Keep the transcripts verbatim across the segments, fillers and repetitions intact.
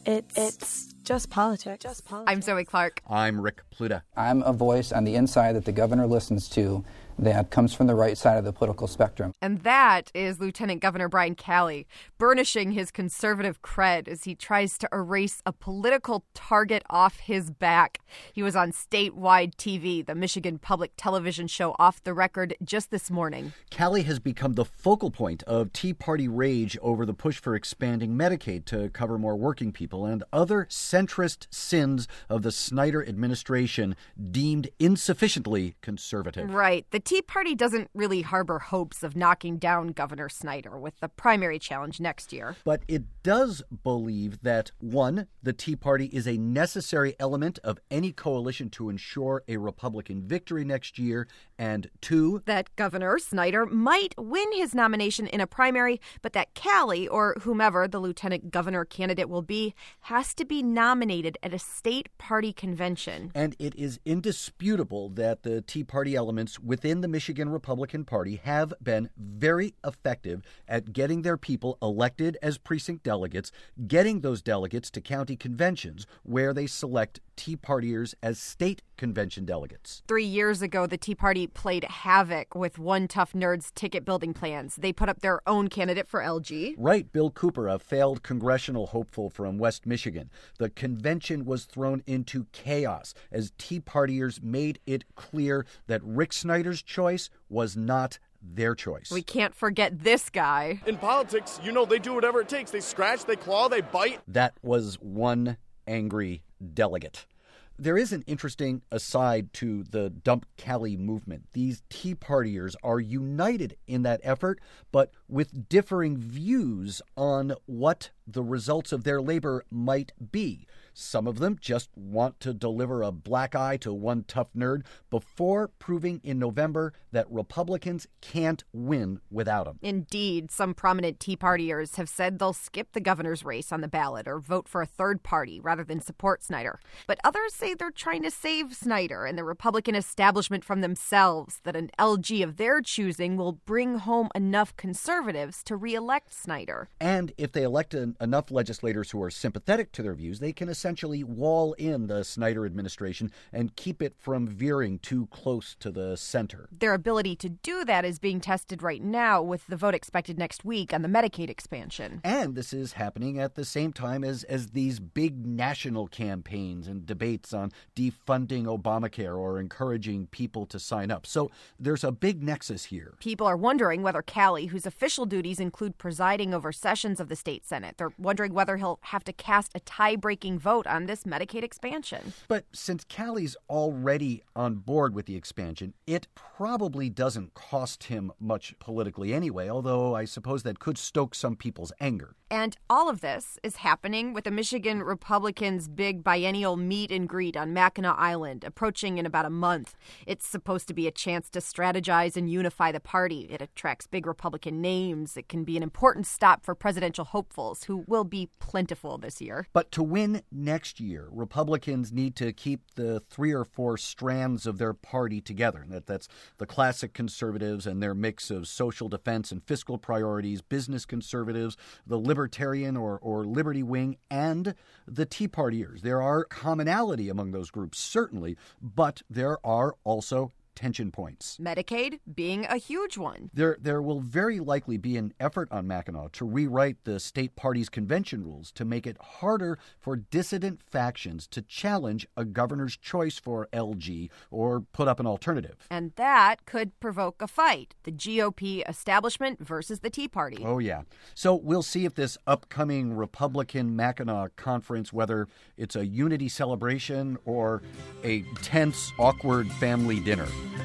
It's, it's just politics. Just politics. I'm Zoe Clark. I'm Rick Pluta. I'm a voice on the inside that the governor listens to that comes from the right side of the political spectrum. And that is Lieutenant Governor Brian Calley, burnishing his conservative cred as he tries to erase a political target off his back. He was on statewide T V, the Michigan public television show Off the Record, just this morning. Calley has become the focal point of Tea Party rage over the push for expanding Medicaid to cover more working people and other centrist sins of the Snyder administration deemed insufficiently conservative. Right. The Tea Party doesn't really harbor hopes of knocking down Governor Snyder with the primary challenge next year. But it does believe that, one, the Tea Party is a necessary element of any coalition to ensure a Republican victory next year, and two, that Governor Snyder might win his nomination in a primary, but that Calley, or whomever the lieutenant governor candidate will be, has to be nominated at a state party convention. And it is indisputable that the Tea Party elements within the Michigan Republican Party have been very effective at getting their people elected as precinct delegates, getting those delegates to county conventions where they select Tea Partiers as state convention delegates. Three years ago, the Tea Party played havoc with One Tough Nerd's ticket-building plans. They put up their own candidate for L G. Right, Bill Cooper, a failed congressional hopeful from West Michigan. The convention was thrown into chaos as Tea Partiers made it clear that Rick Snyder's choice was not their choice. We can't forget this guy. In politics, you know, they do whatever it takes. They scratch, they claw, they bite. That was one angry delegate. There is an interesting aside to the Dump Calley movement. These Tea Partiers are united in that effort, but with differing views on what the results of their labor might be. Some of them just want to deliver a black eye to one tough nerd before proving in November that Republicans can't win without them. Indeed, some prominent Tea Partiers have said they'll skip the governor's race on the ballot or vote for a third party rather than support Snyder. But others say they're trying to save Snyder and the Republican establishment from themselves, that an L G of their choosing will bring home enough conservatives to re-elect Snyder. And if they elect an, enough legislators who are sympathetic to their views, they can essentially wall in the Snyder administration and keep it from veering too close to the center. Their ability to do that is being tested right now with the vote expected next week on the Medicaid expansion. And this is happening at the same time as, as these big national campaigns and debates on defunding Obamacare or encouraging people to sign up. So there's a big nexus here. People are wondering whether Calley, whose official duties include presiding over sessions of the state Senate, they're wondering whether he'll have to cast a tie-breaking vote on this Medicaid expansion. But since Calley's already on board with the expansion, it probably doesn't cost him much politically anyway, although I suppose that could stoke some people's anger. And all of this is happening with the Michigan Republicans' big biennial meet and greet on Mackinac Island, approaching in about a month. It's supposed to be a chance to strategize and unify the party. It attracts big Republican names. It can be an important stop for presidential hopefuls, who will be plentiful this year. But to win next year, Republicans need to keep the three or four strands of their party together. That, that's the classic conservatives and their mix of social defense and fiscal priorities, business conservatives, the libertarian or, or liberty wing, and the Tea Partiers. There are commonality among those groups, certainly, but there are also tension points. Medicaid being a huge one. There there will very likely be an effort on Mackinac to rewrite the state party's convention rules to make it harder for dissident factions to challenge a governor's choice for L G or put up an alternative. And that could provoke a fight, the G O P establishment versus the Tea Party. Oh, yeah. So we'll see if this upcoming Republican Mackinac conference, whether it's a unity celebration or a tense, awkward family dinner.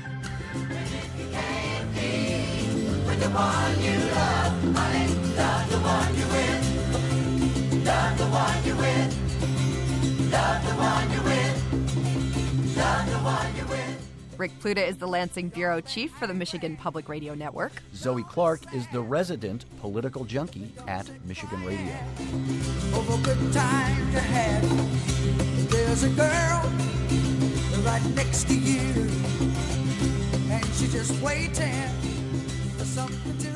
The one you love, honey, love the one you with. Love the one you with. Love the one you with. Love the one you with. Rick Pluta is the Lansing bureau chief for the Michigan Public Radio Network. Zoe Clark is the resident political junkie at Michigan Radio. Over good times you had, there's a girl right next to you, and she's just waiting for something to